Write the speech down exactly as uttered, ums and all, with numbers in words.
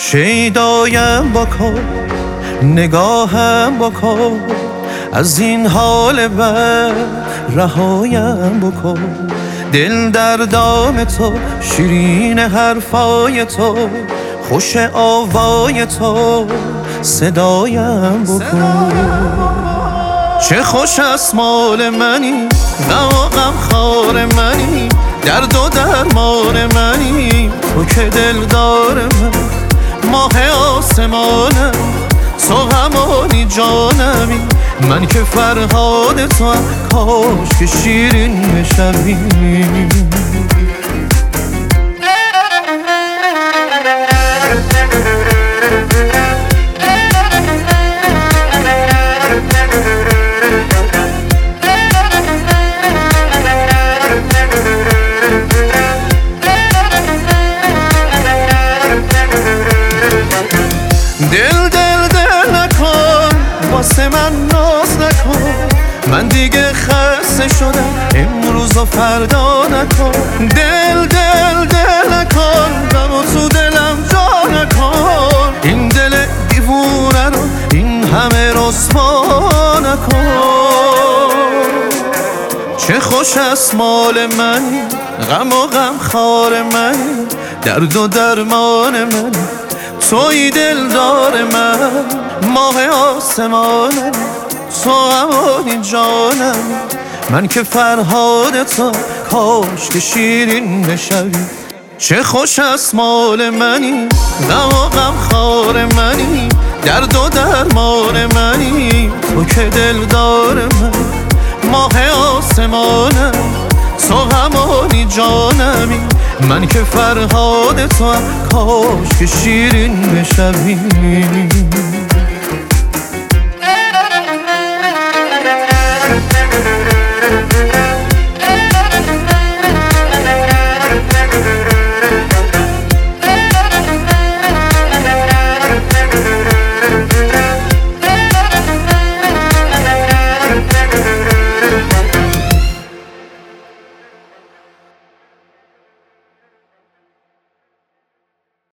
شیدایم بکن، نگاهم بکن، از این حال بد رهایم بکن. دل در دام تو، شیرین حرفای تو، خوش آوای تو، صدایم بکن. چه خوش است مال منی، غم و غم خار منی، درد و درمان منی، تو که دلدار من، ماه آسمانم، تو همانی جانمی، من که فرهاد تو هم، کاش که شیرین بشوی. دل دل دل نکن، واسه من ناز نکن، من دیگه خسته شدم، امروز و فردا نکن. دل دل دل نکن، غمو تو دلم جا نکن، این دل دیوونه رو این همه رسوا نکن. چه خوش است مال منی، غم و غم خار منی، درد و درمان منی، توی دلدار من، ماه آسمانم، تو همانی جانم، من که فرهاد تو، کاش که شیرین بشوی. چه خوش است مال منی، غم و غم خار منی، درد و درمان منی، تو که دلدار من، ماه آسمانم، تو همانی جانمی، من که فرهاد تو هم، کاش که شیرین بشوی.